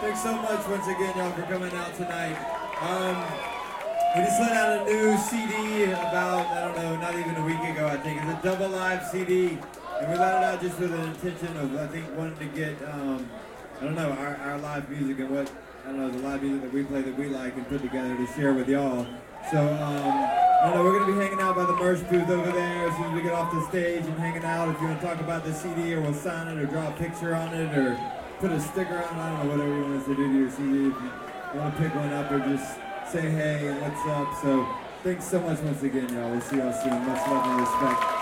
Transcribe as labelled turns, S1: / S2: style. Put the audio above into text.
S1: Thanks so much once again, y'all, for coming out tonight. We just let out a new CD about, I don't know, not even a week ago, I think. It's a double live CD. And we let it out just with an intention of, I think, wanting to get, I don't know, our live music and what, I don't know, the live music that we play that we like and put together to share with y'all. So, I don't know, we're going to be hanging out by the merch booth over there as soon as we get off the stage and hanging out. If you want to talk about the CD or we'll sign it or draw a picture on it or put a sticker on it, I don't know, whatever you want us to do to your CD. If you want to pick one up or just say hey and what's up. So, thanks so much once again, y'all. We'll see y'all soon. Much love and respect.